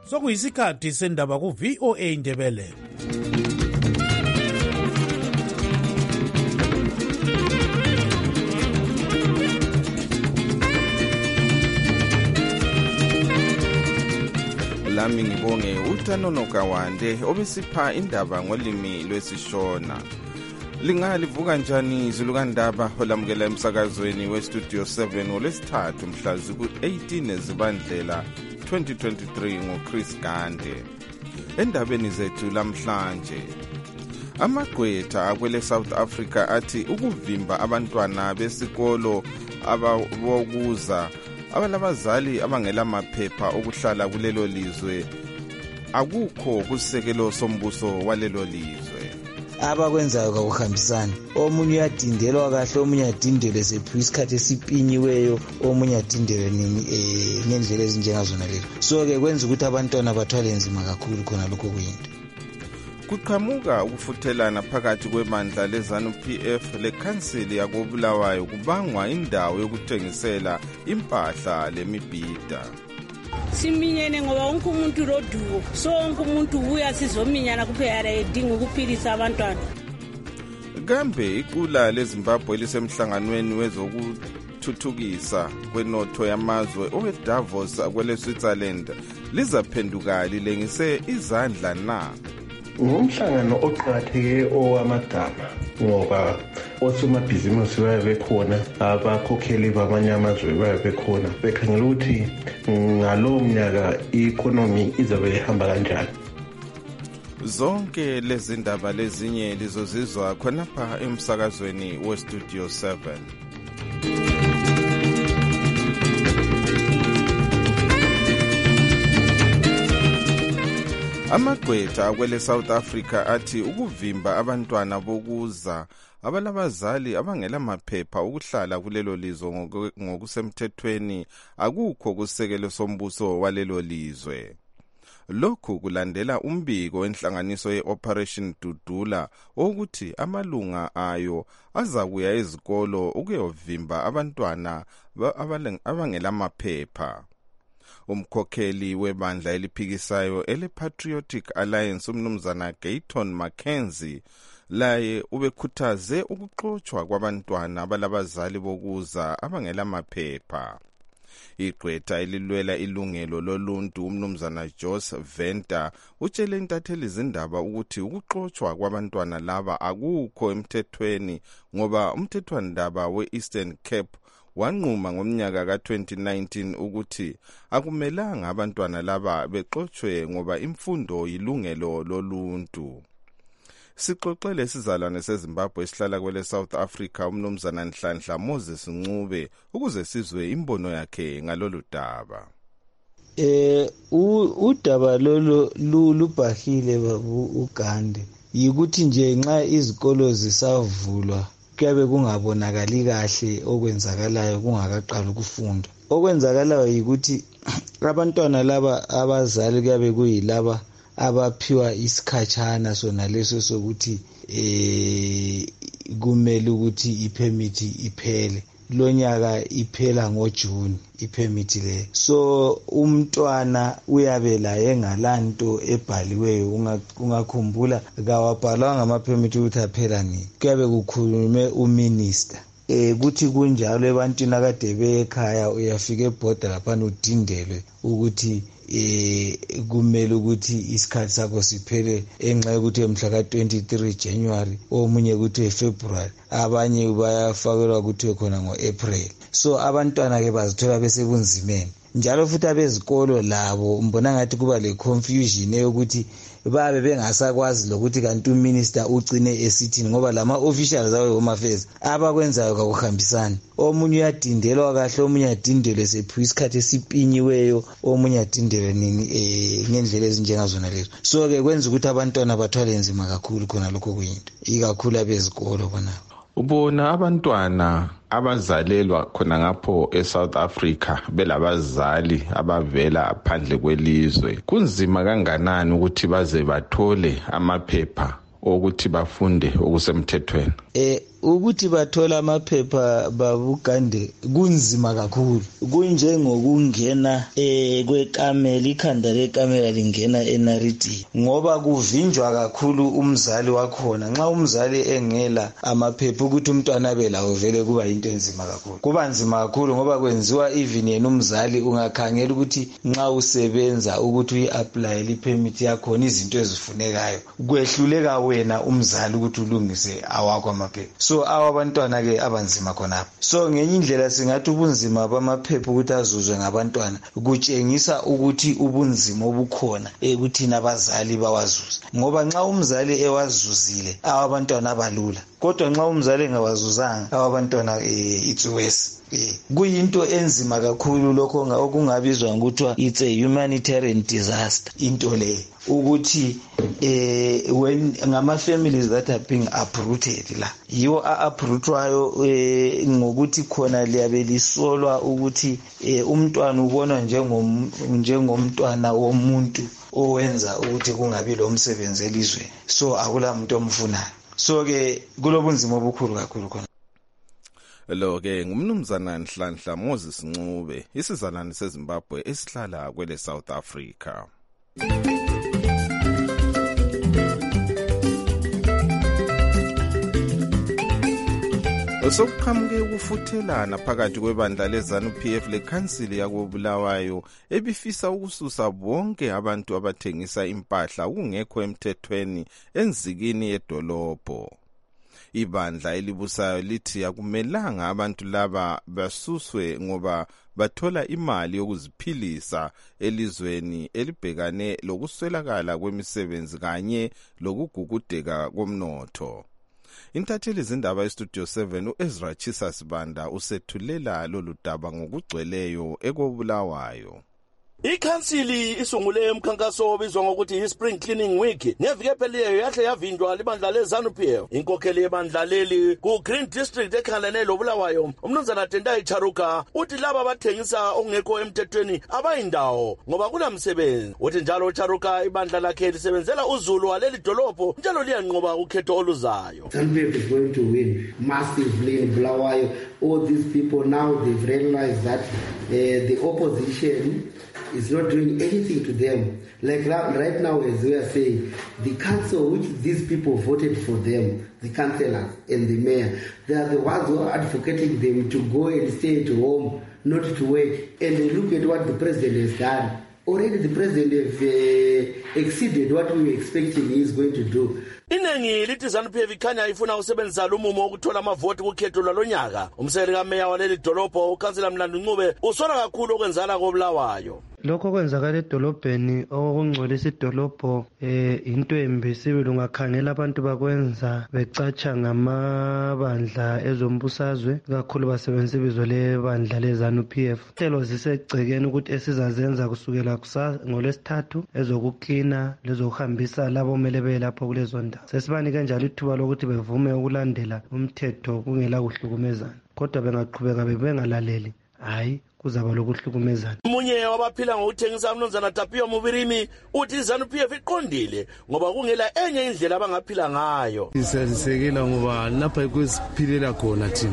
Sokuyisikhathi sendaba ku VOA Indebele. Lami ngibonge uTanono Kawande obesipha indaba ngolimi lwesiShona. Lingalivuka njani izulu kandaba olamukela emsakazweni weStudio 7 ngolwesithathu mhla ziku-18 Zibandlela 2023 ngoChris Gande. Endabeni zethu lamhlanje, amagqwetha akwele South Africa athi ukuvimba abantwana besikolo abawokuza abalabazali abangela maphepha okuhlala kulelo lizwe akukho kusekelo sombuso walelo lizwe. Abakwenzayo kakuhambisani, omunye uyadindelwa kahle, omunye adindelwe sephiwe isikhathi esipinyiweyo, omunye adindelwe ngendlela ezinjengazona lezo. So-ke kwenza ukuthi abantwana bathwale nzima kakhulu khona lokho kuyinto. Kuqhamuka ukufuthelana phakathi kwebandla leZANU-PF lekhansili yakobulawayo kubangwa indawo yokuthengisela impahla lemibhida. Siminyene ngoba wonke umuntu roduwo, so wonke umuntu uya sizominyana kuphela edinga ukuphilisa abantwana. Kambe iqula leZimbabwe lisemhlanganweni wezokuthuthukisa kwenotho yamazwe oweDavos kwele Switzerland lizaphenduka lilengise izandla na? Ngumhlangano oqhatheke owamagama ngoba osomabhizinisi bayabekhona, abakhokheli bamanye amazwe bayabekhona, bekhangela ukuthi ngalowo mnyaka i-economy izabe ihamba kanjani. Zonke lezi ndaba lezinye lizozizwa khonapha emsakazweni weStudio 7. Amagqwetha akwele South Africa athi ukuvimba abantwana bokuza abalabazali abangela maphepha ukuhlala kulelo lizwe ngokusemthethweni akukho kusekelo sombuso walelo lizwe. Lokhu kulandela umbiko wenhlanganiso ye-Operation Dudula ukuthi amalunga ayo azakuya ezikolo ukuyovimba abantwana abangela maphepha. Umkhokheli webandla eliphikisayo ele-Patriotic Alliance umnumzana Gayton Mackenzie laye ubekhuthaze ukuxotshwa kwabantwana abalabazali bokuza abangela maphepha. Igqwetha elilwela ilungelo loluntu umnumzana Jos Venter utshele intatheli zindaba ukuthi ukuxotshwa kwabantwana laba akukho emthethweni ngoba umthethwandaba we-Eastern Cape wanquma ngomnyaka ka-2019 ukuthi akumelanga abantwana laba bexotshwe ngoba imfundo yilungelo loluntu. Sixoxele isizalwane seZimbabwe esihlala kwele South Africa umnumzana Nhlanhla Moses Ncube ukuze sizwe imbono yakhe ngalolu daba. Udaba lolo lubhahile babu uGande, yikuthi nje nxa izikolo zisavulwa kuyabe kungabonakali kahle okwenzakalayo kungakaqala ukufunda. Okwenzakalayo yikuthi abantwana laba abazali kuyabe kuyilaba abaphiwa isikhatshana sona leso sokuthi kumele ukuthi ipermit iphele. Lonyaka iphela ngoJune ipermit le. So umntwana uyabe laye ngalanto ebhaliweyo, ungakhumbula kawabhalwanga ama-permit ukuthi aphela nini. Kuyabe kukhulume uminister. Kuthi kunjalo ebantwini akade bekhaya uyafika ebhoda laphana udindelwe ukuthi kumele ukuthi isikhathi sakho siphele enxa yokuthi mhla ka-23 January omunye ukuthi February, abanye bayafakelwa ukuthi khona ngo-April. So abantwana ke bazithola besebunzimeni. Njalo futhi abezikolo labo mbona ngathi kuba le confusion yokuthi babe bengasakwazi lokuthi kanti uminister ugcine esithini ngoba lama officials awe home affairs abakwenzayo kakuhambisani. Omunye uyadindelwa kahle, omunye adindelwe sephiwe isikhathi esipinyiweyo, omunye adindelwe ngendlela ezinjengazona lezo. So ke kwenza ukuthi abantwana bathwale nzima kakhulu khona lokho kuyinto, ikakhulu abezikolo bona. Ubona abantwana abazalelwa khona ngapho eSouth Africa belabazali abavela phandle kwelizwe, kunzima kanganani ukuthi baze bathole amaphepha ukuthi bafunde okusemthethweni? ukuthi bathola amaphepha babugande kunzima kakhulu. Kunjengokungena kwekamela, ikhanda lekamela lingena enariti, ngoba kuvinjwa kakhulu umzali wakhona. Nxa umzali engela amaphepha ukuthi umntwana belawo vele kuba into enzima kakhulu. Kuba nzima kakhulu ngoba kwenziwa even yena umzali ungakhangela ukuthi nxa usebenza ukuthi uyi-apply ipermit yakhona izinto ezifunekayo, kwehluleka wena umzali ukuthi ulungise awakho amaphepha. So abantwana ke abanzima khonapho. So ngenye indlela singathi ubunzima bamaphepha ukuthi azuzwe ngabantwana kutshengisa ukuthi ubunzima obukhona ekuthina abazali bawazuza, ngoba nxa umzali ewazuzile abantwana balula, kodwa nxa umzali engawazuzanga abantwana it's worse. Kuyinto enzima kakhulu lokho okungabizwa ngokuthiwa it's a humanitarian disaster into le, ukuthi when ngama families that are being uprooted la yiwo uprootwayo ngokuthi khona liyabe lisolwa ukuthi umntwana ubonwa njengomntwana womuntu owenza ukuthi kungabi lo msebenzi elizweni, so akula muntu omfunayo. So ke kulobunzima obukhulu kakhulu khona. Lo ke ngumnumzana Nhlanhla Moses Ncube, isizalwane seZimbabwe esihlala kwele South Africa. Sokuqhamuke ukufuthelana phakathi kwebandla leZANU-PF lekhansili yakobulawayo ebifisa ukususa bonke abantu abathengisa impahla kungekho emthethweni enzikini yedolobho. Ibandla elibusayo lithi akumelanga abantu laba basuswe ngoba bathola imali yokuziphilisa elizweni elibhekane lokuswelakala kwemisebenzi kanye lokugugudeka komnotho. Intatheli zindaba eStudio 7 uEzra Chisasibanda usethulela lolu daba ngokugcweleyo ekobulawayo. Ikhansili isungule umkhankaso obizwa ngokuthi i-Spring Cleaning Week. Ngeviki ephelileyo yahle yavinjwa libandla leZANU-PF. Inkokheli yebandla leli ku-Green District ekhangelane lobulawayo, umnumzana Tendai Charuka, uthi laba abathengisa okungekho emthethweni abayindawo ngoba kunamsebenzi. Uthi njalo Charuka ibandla lakhe lisebenzela uzulu waleli dolopho njalo liyanqoba ukhetho oluzayo. ZANU-PF is going to win massively in Bulawayo. All these people now they've realized that the opposition is not doing anything to them. Like right now, as we are saying, the council which these people voted for them, the councillors and the mayor, they are the ones who are advocating them to go and stay at home, not to work. And look at what the president has done. Already the president has exceeded what we were expecting he is going to do. Inengi lithi ZANU-PF ikhanya ifuna usebenzisa lumumo ukuthola amavoti kukhetho lwalonyaka. Umsekeli kameya waleli dolopho ukansila Mlando Ncube usola kakhulu okwenzala kobulawayo. Lokho kwenzakala edolobheni okungcolisa idolobho into embi sibili ungakhangela abantu bakwenza becatsha ngamabandla ezombusazwe kakhulu basebenzisa ibizo lebandla leZANU-PF. Hlelo zisegcekeni ukuthi esizazenza kusukela ngolesithathu ezokuklina lezokuhambisa labo omele belapho kulezo ndawo. Sesibanike njalo ithuba lokuthi bevume ukulandela umthetho kungela kuhlukumezana, kodwa bengaqhubeka bengalaleli hayi kuzaba lokuhlukumezana. Umunye wabaphila ngokuthengisa umnumzana Tapio Mubirimi uthi ZANU-PF iqondile ngoba kungela enye indlela abangaphila ngayo. Isalisekela ngoba lapha ikusiphilela khona thina.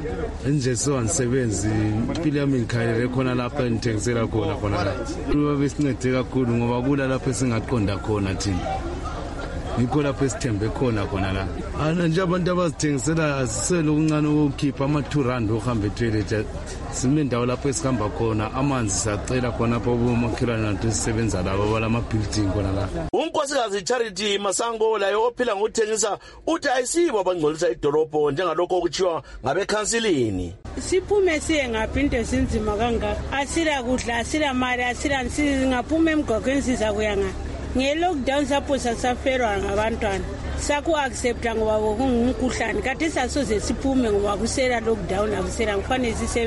Nje siwansebenzi impilo yami ngikhalele khona lapha ngithengisela khona la. Ube sincede kakhulu ngoba kula lapha singaqonda khona thina. Ngikho lapho esithembe khona la. Nje abantu abazithengisela asisele okuncane ukukhipha ama-2 ohamba etoilet. Simendawo lapho esihamba khona amanzi sacela khona lapho bomakhelwane nathi sisebenza labo balama-building khona la. Unkosikazi Charity Masango layo ophila ngokuthengisa uthi ayisibo abangcolisa idolobho njengalokho okuchiwa ngabekhansilini. Siphume siye ngaphi into ezinzima kangaka, asila kudla, asila mali, asila singaphuma emgwaqweni siza kuya ngaphi. Nge-lockdown sapho sasaferwa ngabantwana saku-accepta ngoba kungumkhuhlane kade sasoze siphume ngoba kusela lockdown akusela kufanele sisebenze.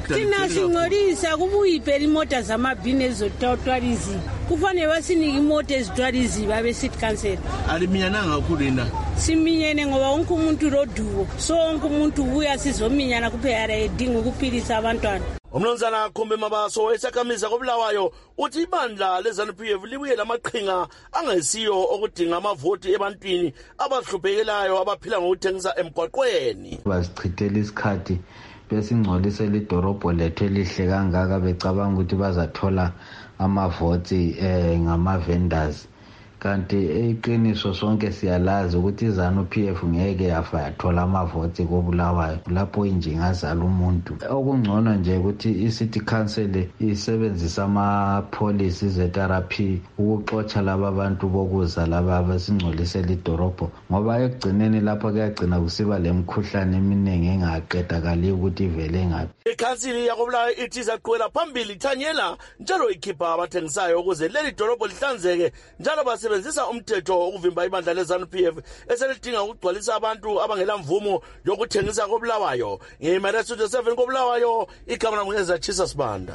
thina singcolisa kubuyiphela imota zamabhini ezothwala izibi kufanele basinike imota ezithwala izibi abe-city council aliminyananga kakhulu yena siminyene ngoba wonke umuntu lodubo so wonke umuntu ubuya sizominyana kuphela edinga ukuphilisa abantwana. Umnumzana Khumbi Mabaso wesakamisa koBulawayo uthi ibandla leZANU-PF libuye lamaqhinga angesiyo okudinga amavoti ebantwini abahluphekelayo abaphila ngokuthengisa emgwaqweni. Basichithela isikhathi besingcolisela idorobho lethu elihle kangaka becabanga ukuthi bazathola amavoti ngama-vendors. Kanti iqiniso sonke siyalazi ukuthi iZANU-PF ngeke yafa yathola amavoti koBulawayo lapho injingazala umuntu. Okungcono nje ukuthi i-City Council isebenzisa ama-policy ZRP ukuxotsha laba bantu bokuza laba abasingcolisela idorobho ngoba ekugcineni lapho kuyagcina kusiba lemikhuhlane eminingi engaqedakali ukuthi ivele ngapi. Ikhansili yakoBulawayo ithi izaqhubela phambili ithanyela njalo ikhipha abathengisayo ukuze leli dorobho lihlanzeke njalo basebenzisa umthetho okuvimba ibandla leZANU-PF eselidinga ukugcwalisa abantu abangela mvumo yokuthengisa koBulawayo. Ngimele Studio 7 koBulawayo, igama lami ngezatshisa Sibanda.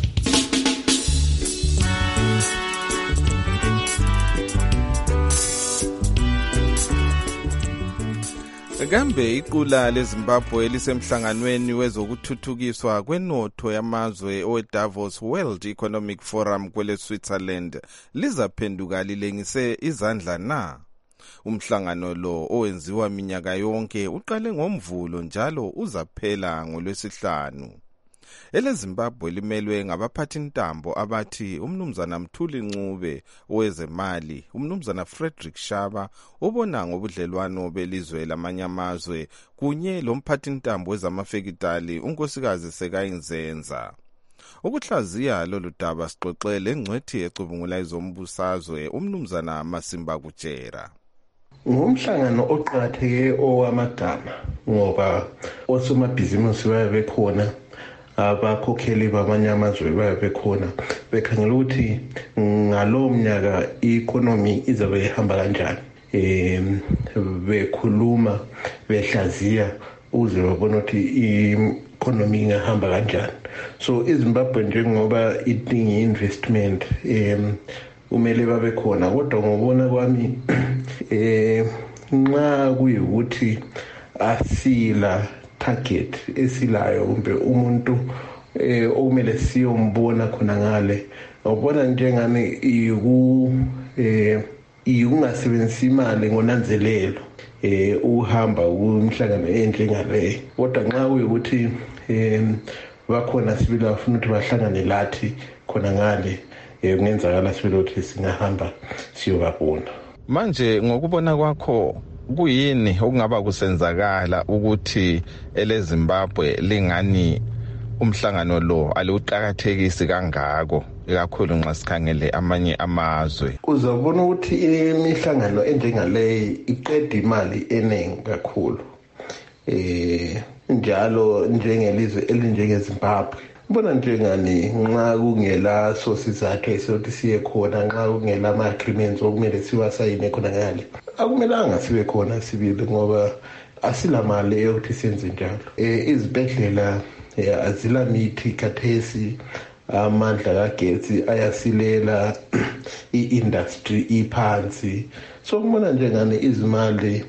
Kambe iqula leZimbabwe lisemhlanganweni wezokuthuthukiswa kwenotho yamazwe oweDavos World Economic Forum kwele Switzerland lizaphenduka lilengise izandla na? Umhlangano lo owenziwa minyaka yonke uqale ngoMvulo njalo uzaphela ngoLwesihlanu. EleZimbabwe limelwe ngabaphathintambo abathi umnumzana Mthuli Ncube owezemali, umnumzana Frederick Shaba obona ngobudlelwano belizwe lamanye amazwe kunye lomphathintambo wezamafekitali unkosikazi Sekayinzenza. Ukuhlaziya lolu daba sixoxele ngcwethi ecubungula izombusazwe umnumzana Masimba Kutshera. Ngumhlangano oqhatheke owamagama ngoba osomabhizinisi babekhona abakhokheli bamanye amazwe babekhona bekhangela ukuthi ngalo mnyaka i-economy izabe ihamba kanjani. Bekhuluma behlaziya uze babona ukuthi i-economy ingahamba kanjani. So iZimbabwe njengoba idinga investment kumele babe khona kodwa ngobona kwami nxa kuyukuthi asila target esilayo kumbe umuntu okumele siyombona khona ngale ngobona njengani ikungasebenzisa imali ngonanzelelo uhamba kumhlangano enjengale kodwa nxa kuyukuthi bakhona sibili bafuna ukuthi bahlangane lathi khona ngale kungenzakala sibili ukuthi singahamba siyobabona. Manje ngokubona kwakho kuyini okungaba kusenzakala ukuthi eleZimbabwe lingani umhlangano lo aliuqakathekisi kangako ikakhulu nxa sikhangele amanye amazwe? Uzabona ukuthi imihlangano enjengale iqeda imali eningi kakhulu njalo njengelizwe elinjengeZimbabwe. Bona njengani nxa kungela sosizathu esokuthi siye khona nxa kungela ama-agreements okumele siwasayine khona ngale akumelanga sibe khona sibili ngoba asilamali yokuthi senze njalo. Izibhedlela azila mithi khathesi, amandla kagetsi ayasilela, i-industry iphansi. So kubona njengani izimali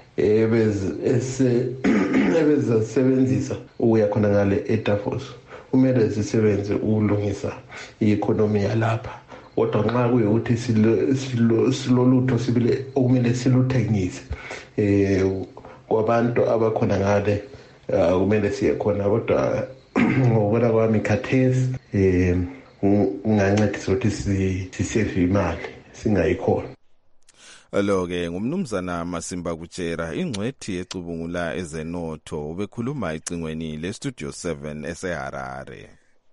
ebezasebenzisa ukuya khona ngale eDavos kumele zisebenze ukulungisa i-economy yalapha. Kodwa nxa kuyukuthi silolutho sibile okumele siluthengise kwabantu abakhona ngale kumele siye khona kodwa ngokubona kwami khathesi kungancedisa ukuthi siseve imali singayikhona. Lo-ke ngumnumzana Masimba Kutshera ingcwethi ecubungula ezenotho ubekhuluma icingweni leStudio 7 eseHarare.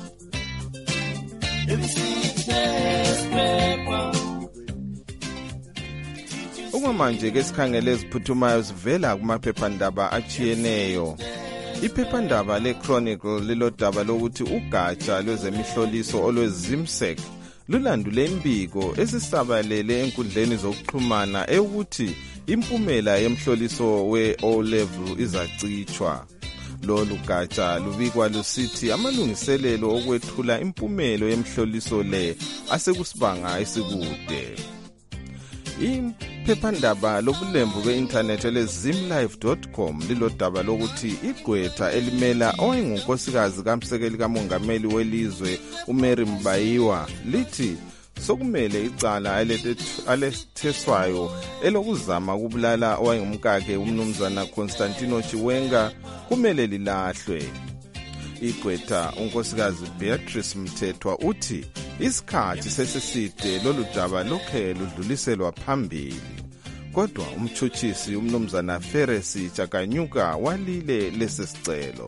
Okwamanje ke sikhangele eziphuthumayo zivela kumaphephandaba achiyeneyo. Iphephandaba leChronicle lilodaba lokuthi ugatsha lwezemihloliso olweZIMSEC lulandule imbiko esisabalele enkundleni zokuxhumana ukuthi impumela yemhloliso we-O-level izacitshwa. Lolu gatsha lubikwa lusithi amalungiselelo okwethula impumelo yemhloliso le asekusibanga esikude. Iphephandaba lobulembu be-internet elezimlive.com lilodaba lokuthi igqwetha elimela owayengunkosikazi kamsekeli kamongameli welizwe uMary Mbayiwa lithi sokumele icala aletheswayo elokuzama ukubulala owayengumkakhe umnumzana Constantino Chiwenga kumele lilahlwe. Igqwetha unkosikazi Beatrice Mthethwa uthi isikhathi sesiside lolu daba lokhe ludluliselwa phambili. Kodwa umtshutshisi umnumzana Feresi Chakanyuka walile lesisicelo.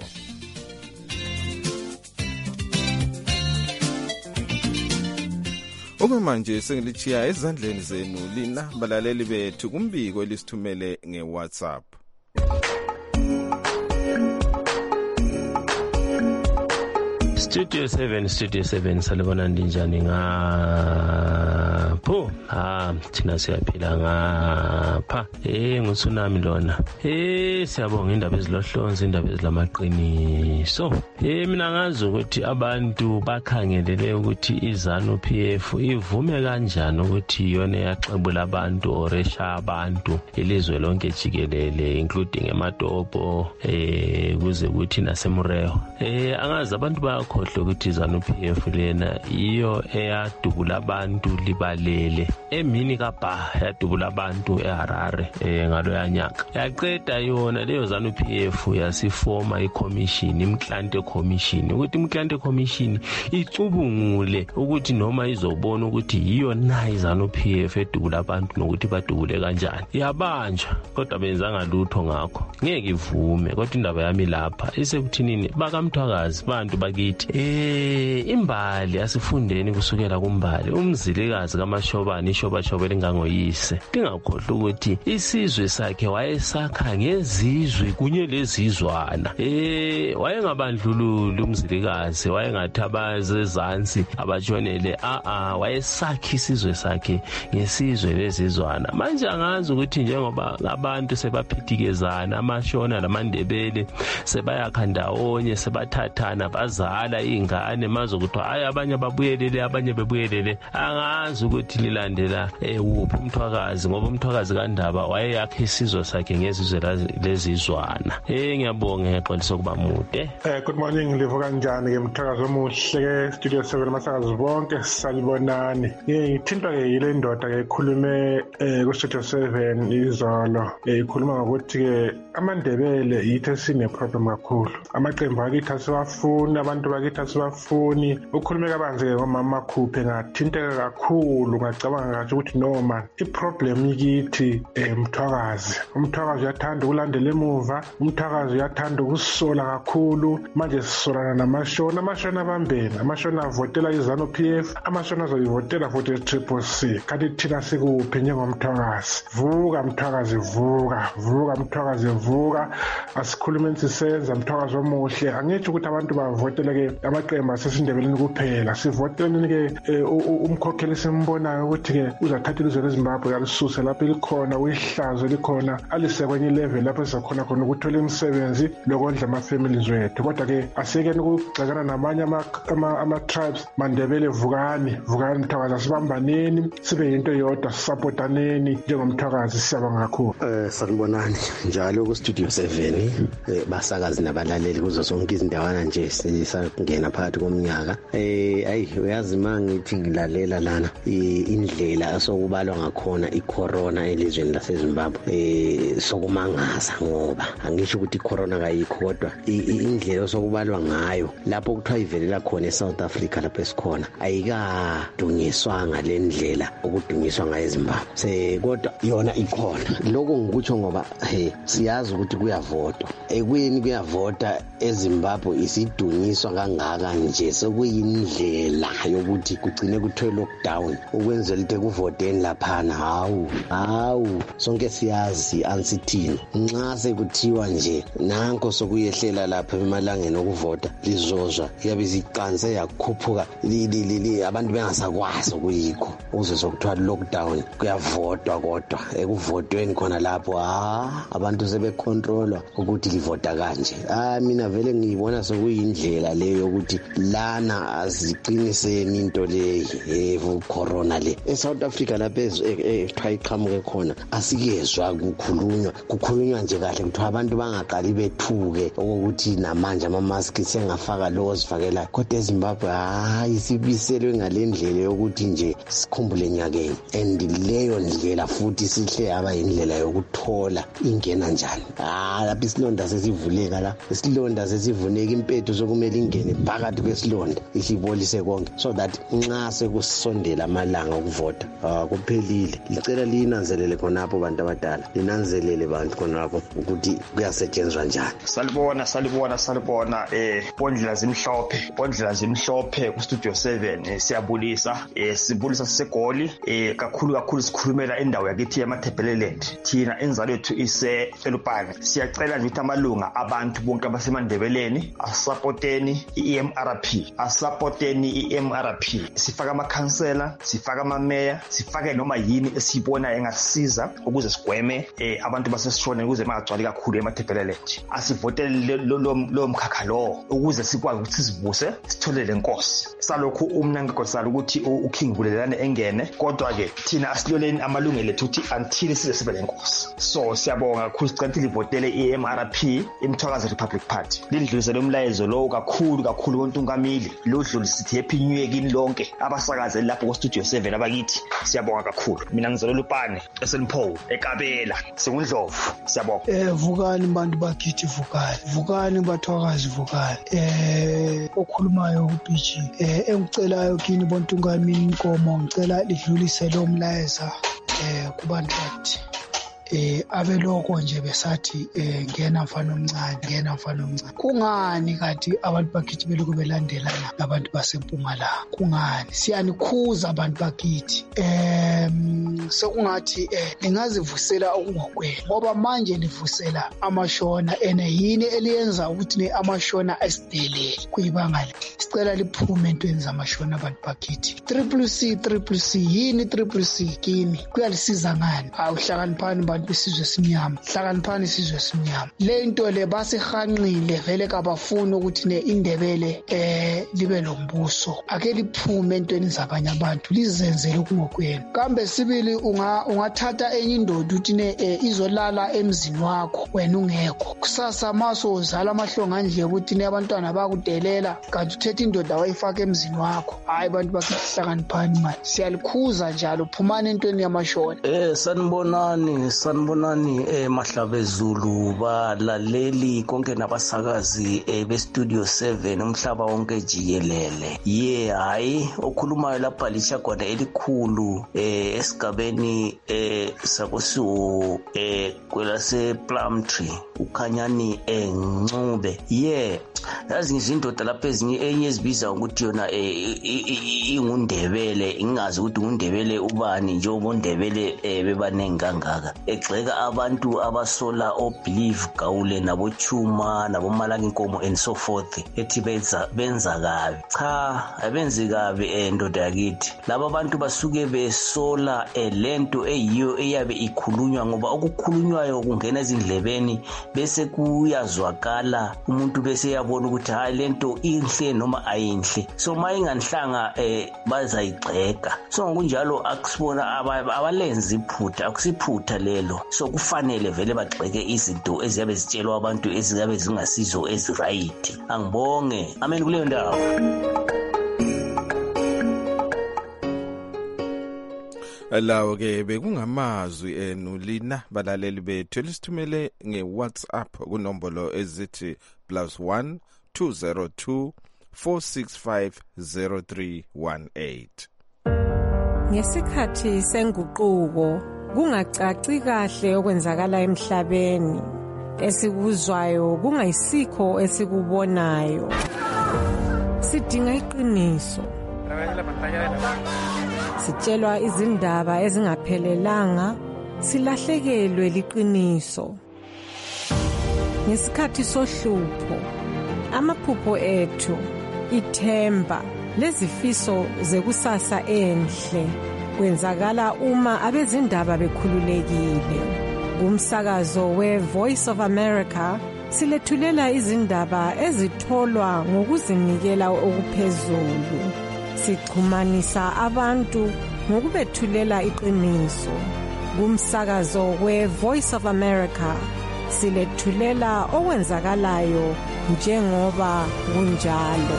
Okwamanje sengilichiya ezandleni zenu lina balaleli bethu kumbiko elisithumele ngeWhatsApp. Studio 7 salibona ndinjani ngapho thina siyaphila ngapha nguTsunami lona siyabonga indaba ezilohlonzi indaba ezilamaqiniso mina ngazi ukuthi abantu bakhangelele ukuthi iZANU-PF ivume kanjani ukuthi yona yaxebula abantu oresha abantu ilizwe lonke jikelele including eMatopo kuze kuthi naseMureho angazi abantu bakhohlwa ukuthi iZANU-PF lena iyo eyadubula abantu libalele emini kaBha yadubula abantu eHarare ngalo yanyaka yaqeda yona leyo ZANU-PF yasifoma iCommission imklante commission ukuthi imklante commission icubungule ukuthi noma izobona ukuthi yiyo na iZANU-PF edubula abantu nokuthi badubule kanjani yabanjwa kodwa benzanga lutho ngakho ngeke ivume kodwa indaba yami lapha isekuthinini bakamthwakazi bantu bakithi imbali asifundeni kusukela kumbali umzilikazi kaMashobane ishoba elingangoyise lingakhohlwa ukuthi isizwe sakhe wayesakha ngezizwe kunye lezizwana wayengabandlululi umzilikazi wayengathi abazezansi abatshonele wayesakha isizwe sakhe ngesizwe lezizwana manje angazi ukuthi njengoba abantu sebaphithikezana amashona lamaNdebele sebayakha ndawonye sebathathana bazala ingane mazo ukuthi hayi abanye babuyelele abanye bebuyelele angazi ukuthi lilandela uphi umthwakazi ngoba umthwakazi kaNdaba wayeyakha isizwe sakhe ngezizwe lezizwana ngiyabonga ngexolisa kuba mude good morning livo kanjani ke mthwakazi omuhle ke studio 7 masakazi bonke salibonani ngithintwa ke yile ndoda ke ikhulume ku studio 7 izolo ikhuluma ngokuthi ke amaNdebele yithi sine problem kakhulu amaqembu akithi asiwafuni abantu bakithi asiwafuni ukhulume kabanzi ke ngomama khuphe ngathinteka kakhulu ngacabanga kahle ukuthi no man iproblem yikithi umthwakazi uyathanda ukulandela emuva umthwakazi uyathanda ukusola kakhulu manje sisolana namashona abambeni amashona avotela iZANU-PF amashona azoyivotela for the triple C kanti thina sikuphi njengomthwakazi vuka mthwakazi vuka mthwakazi vuka asikhulume sisenza mthwakazi omuhle angitsho ukuthi abantu bavotele ke amaqembu asesindebeleni kuphela sivoteleni ke umkhokheli simbonayo ukuthi ke uzathatha ilizwe leZimbabwe alisuse lapho likhona uyihlazo likhona alise kwenye level lapho sizakhona khona ukuthola imisebenzi lokondla ama-families wethu kodwa ke asekeni ukugxekana namanye ama-tribes mandebele vukani mthwakazi asibambaneni sibe yinto yodwa sisapotaneni njengomthwakazi siyabonga kakhulu sanibonani njalo ku-studio 7 basakazi nabalaleli kuzo zonke izindawana nje sisangena phakathi komnyaka uyazi mangithi ngilalela lana indlela asokubalwa ngakhona icorona elizweni laseZimbabwe sokumangaza ngoba angisho ukuthi icorona kayikho kodwa indlela sokubalwa ngayo lapho kuthiwa ivelela khona eSouth Africa lapho esikhona ayikadunyiswanga le ndlela okudunyiswa ngayo eZimbabwe kodwa yona ikhona lokho ngikutsho ngoba siyazi ukuthi kuyavotwa ekuyeni kuyavota eZimbabwe isidunyiswa kangaka nje sekuyindlela yokuthi kugcine kuthiwe lockdown ukwenzela ukuthi kuvoteni laphana. Hawu sonke siyazi ansithini nxa sekuthiwa nje nanko sokuyehlela lapha emalangeni okuvota lizozwa yabe ziqanse yakhuphuka abantu bengasakwazi ukuyikho uze sokuthiwa lockdown kuyavotwa kodwa ekuvotweni khona lapho abantu sebecontrolwa ukuthi livota kanje. Mina vele ngiyibona sokuyindlela leyo yokuthi lana aziqiniseni into leyi corona le eSouth Africa lapha ethiwa iqhamuke khona asikezwa kukhulunywa nje kahle kuthiwa abantu bangaqali bethuke okokuthi namanje ama-mask sengafaka lowo ozifakelayo kodwa eZimbabwe sibiselwe ngale ndlela yokuthi nje sikhumbule nyakeni and leyo ndlela futhi sihle yaba yindlela yokuthola ingena njani. Lapha isilonda sesivuleka la isilonda sesivuneka impethu sokumele ingene phakathi kwesilonda isibolise konke so that nxa sekusondela amalanga okuvota kuphelile. Licela linanzelele khonapho bantu abadala linanzelele bantu khonapho ukuthi kuyasetshenzwa njani. Salibona bondlela zimhlophe ku Studio 7 siyabulisa sibulisa sisegoli kakhulu sikhulumela indawo yakithi eMathebeleland thina inzalo yethu ise Felupane. Siyacela nje ukuthi amalunga abantu bonke abasemandebeleni asupporteni iMRP sifaka amakhansela sifaka amameya sifake noma yini esibona engasiza ukuze sigweme abantu basesishone ukuze bangagcwali kakhulu eMathebeleland. Asivotele lo mkhakha lo ukuze sikwazi ukuthi sivuse sithole lenkosi. Salokhu umnangekosala ukuthi uKing Bulelane engene kodwa ke thina asiloleni amalungelo ethu ukuthi until size sibe lenkosi. So siyabonga kakhulu sicela ukuthi livotele iMRP iMthwakazi Republic Party. Lidlulisele umlayezo lo kakhulu kontungamili lo dlulisithi happy new year kini lonke abasakazeli lapho ku Studio 7 abakithi. Siyabonga kakhulu. Mina ngizolela uPane eSelipho eKabela sengundlovu. Siyabonga. Vukani bantu bakithi vukani bathwakazi vukani. Okhulumayo uBG engicelayo kini bontungamili inkomo ngicela lidlulise lo mlayeza kubantu bathi abeloko nje besathi ngena mfana omncane kungani kanti abantu bakithi beloko belandelana nabantu baseMpumalanga kungani siyanikhuza abantu bakithi sekungathi ningazivusela okungokwenu ngoba manje nivusela amashona yini eliyenza ukuthi amashona esidelele kuyibanga sicela liphume entweni zamashona abantu bakithi. CCC yini CCC kimi kuyalisiza ngani awuhlakaniphani bantu besizwe simnyama hlakaniphani isizwe simnyama le nto le basihanqile vele kabafuni ukuthi indebele libe lombuso ake liphume entweni zabanye abantu lizenzele okungokwenu. Kambe sibili ungathatha enye indoda ukuthi izolala emzini wakho wena ungekho kusasa maso uzala amahlonga nje ukuthi abantwana bakudelela kanti uthethe indoda wayifaka emzini wakho. Hayi bantu bakihlakaniphani manje siyalikhuza njalo phumani entweni yamashona. Sanibonani Mahlabezulu balaleli konke nabasakazi beStudio 7 umhlaba wonke jikelele. Hayi okhulumayo lapha lishagwana elikhulu esigabeni sakusiwo kwelase Plumtree uKhanyani Ncube. Yazi ngizindoda lapha enye ezibiza ukuthi yona ingundebele ngingazi ukuthi ungundebele ubani njengoba undebele bebanengi kangaka egxeka abantu abasola obelieve Gawule nabo Chuma nabo Malaki Nkomo and so forth ethi benza kabi. Cha abenzi kabi ndoda yakithi. Laba abantu basuke besola lento eyiyo eyabe ikhulunywa ngoba okukhulunywayo kungena ezindlebeni bese kuyazwakala umuntu bese yabona ukuthi hayi lento inhle noma ayinhle. So mayinganhlanga bazayigxeka. So ngokunjalo akusibona abalenza iphutha akusiphutha lelo. So kufanele vele bagxeke izinto eziyabe zitshelwa abantu eziyabe zingasizo eziright. Angibonge amen kuleyo ndawo. Lawo ke bekungamazwi enu lina balaleli bethu lisithumele ngeWhatsApp kunombolo ezithi +1 202 465 0318. Ngesikhathi senguquko kungacaci kahle okwenzakala emhlabeni esikuzwayo kungayisikho esikubonayo. Sidinga iqiniso. Sitshelwa izindaba ezingaphelelanga, silahlekelwe liqiniso. Ngesikhathi sohlupho, amaphupho ethu, ithemba, lezifiso zekusasa enhle kwenzakala uma abezindaba bekhululekile. Kumsakazo we-Voice of America silethulela izindaba ezitholwa ngokuzinikela okuphezulu. Sixhumanisa abantu ngokubethulela iqiniso. Kumsakazo we-Voice of America silethulela okwenzakalayo njengoba kunjalo.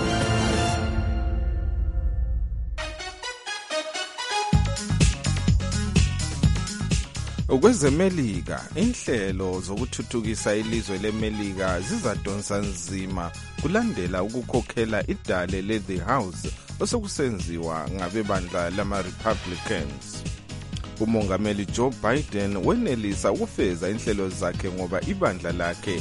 Ukwezemelika, inhlelo zokuthuthukisa ilizwe leMelika zizadonsa nzima kulandela ukukhokhela idale le-The House osekusenziwa ngabebandla lama-Republicans. Umongameli Joe Biden wenelisa ukufeza inhlelo zakhe ngoba ibandla lakhe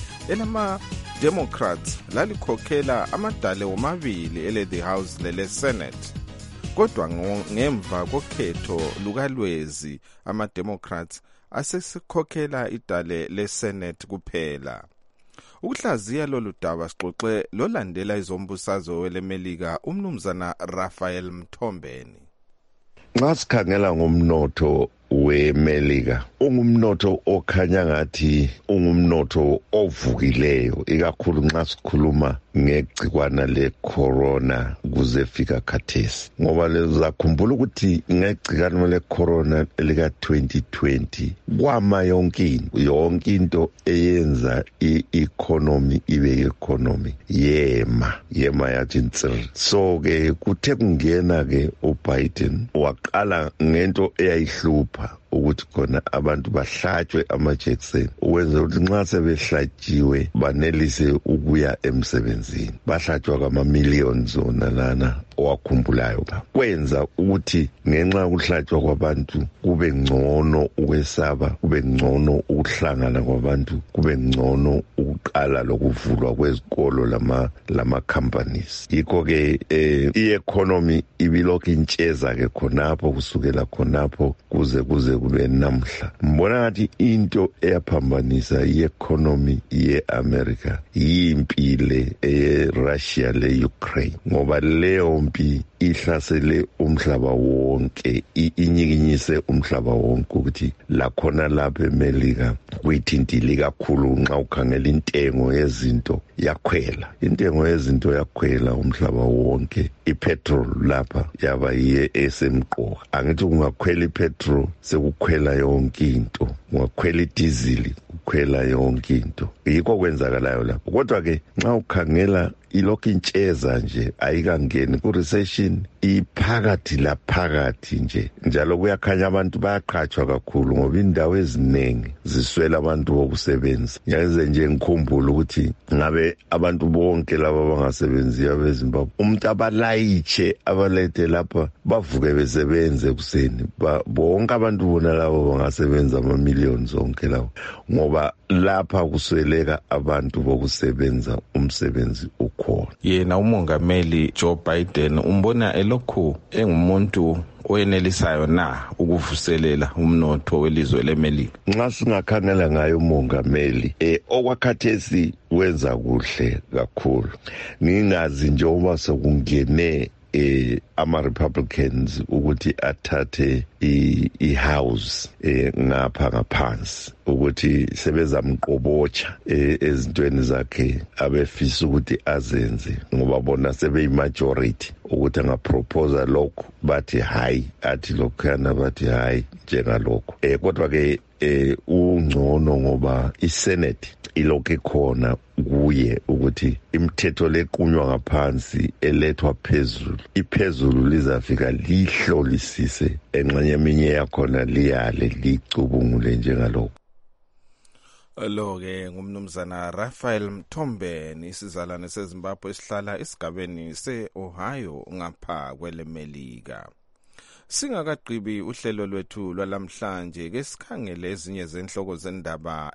elama-Democrats lalikhokhela amadale womabili ele-The House lele-Senate. Kodwa ngemva kokhetho lukalwezi, ama-Democrats asesikhokhela idale le-Senate kuphela. Ukuhlaziya lolu daba sixoxe lolandela izombusazwe welemelika umnumzana Raphael Mthombeni. Nxa sikhangela ngomnotho weMelika, ungumnotho okhanya ngathi ungumnotho ovukileyo, ikakhulu nxa sikhuluma ngegcikwana le-corona kuze fika khathesi. Ngoba lezakhumbula ukuthi ngegcikwana le-corona lika-2020 kwama yonke into eyenza i-economy ibe i-economy yema yathi ntsiri. So-ke kuthe kungena-ke uBiden waqala ngento eyayihlupha ukuthi khona abantu bahlatshwe amajekiseni ukwenzela ukuthi nxa sebehlatshiwe banelise ukuya emsebenzini. Bahlatshwa kwama-millions zona lana owakhumbulayo. Kwenza ukuthi ngenxa yokuhlatshwa kwabantu kube ngcono ukwesaba, kube ngcono ukuhlangana kwabantu, kube ngcono ukuqala lokuvulwa kwezikolo lama-companies. Yikho-ke i-economy ibilokhu intsheza-ke khonapho, kusukela khonapho kuze kube namhla. Mbona ngathi into eyaphambanisa i-economy ye-America yimpile ye-Russia le-Ukraine, ngoba leyo mpi ihlasele umhlaba wonke, inyikinyise umhlaba wonke ukuthi lakhona lapha eMelika kuyithintile kakhulu. Nxa ukhangela intengo yezinto yakhwela, umhlaba wonke. Ipetrol lapha yaba yiye esemqoka. Angithi kungakhwela ipetrol sekukhwela yonke into, kungakhwela idizili kukhwela yonke into. Yikho kwenzakalayo lapho. Kodwa ke nxa ukhangela ilokhu intsheza nje, ayikangeni ku-recession, iphakathi laphakathi nje. Njalo kuyakhanya abantu bayaqhatshwa kakhulu ngoba indawo eziningi ziswela abantu bokusebenza. Ngiyaze nje ngikhumbule ukuthi ngabe abantu bonke laba bangasebenziyo abeZimbabwe, umuntu abalayitshe abalethe lapha bavuke besebenze ekuseni, bonke abantu bona labo bangasebenza ama-millions onke lawo, ngoba lapha kusweleka abantu bokusebenza umsebenzi ukhona. Yena umongameli Joe Biden umbona elokhu engumuntu oyenelisayo na ukuvuselela umnotho welizwe leMelika? Nxa singakhangela ngayo umongameli okwakhathesi wenza kuhle kakhulu. Ngingazi nje uma sekungene ama-Republicans ukuthi athathe i-house ngapha ngaphansi, ukuthi sebezamqobotsha ezintweni zakhe abefisa ukuthi azenze, ngoba bona sebeyi-majority ukuthi angaproposa lokhu bathi hayi, athi lokhuyana bathi hayi njengalokho. Kodwa-ke ungcono ngoba iSenate ilokhu ikhona kuye ukuthi imithetho lequnywa ngaphansi elethwa phezulu, iphezulu lizafika lihlolisise engxenye eminye yakhona liyale licubungule njengalokho. Lo-ke ngumnumzana Raphael Mthombeni, isizalwane seZimbabwe esihlala esigabeni se-Ohio ngapha kweleMelika. Singakaqhibi uhlelo lwethu lwalamhlanje ke sikhangele ezinye zenhloko zendaba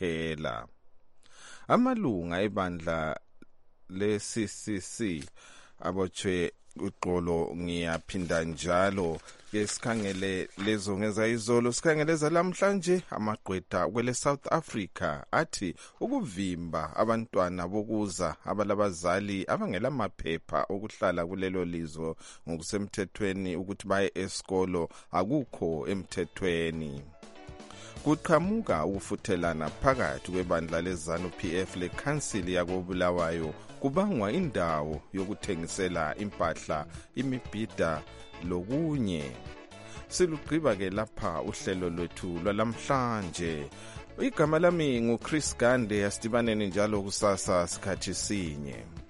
ebezikhokhela. Amalunga ebandla le-CCC abotshwe uqolo ngiyaphinda njalo ke sikhangele lezo ngezayizolo sikhangeleza lamhlanje amagqwetha kwele South Africa athi ukuvimba abantwana bokuza abalabazali abangela maphepha okuhlala kulelo lizwe ngokusemthethweni ukuthi baye esikolo akukho emthethweni. Kuqhamuka ukufuthelana phakathi kwebandla leZANU PF lekhansili yakobulawayo kubangwa indawo yokuthengisela impahla imibhida lokunye. Silugqiba ke lapha uhlelo lwethu lwalamhlanje. Igama lami nguChris Gande, asidibaneni njalo kusasa sikhathi sinye.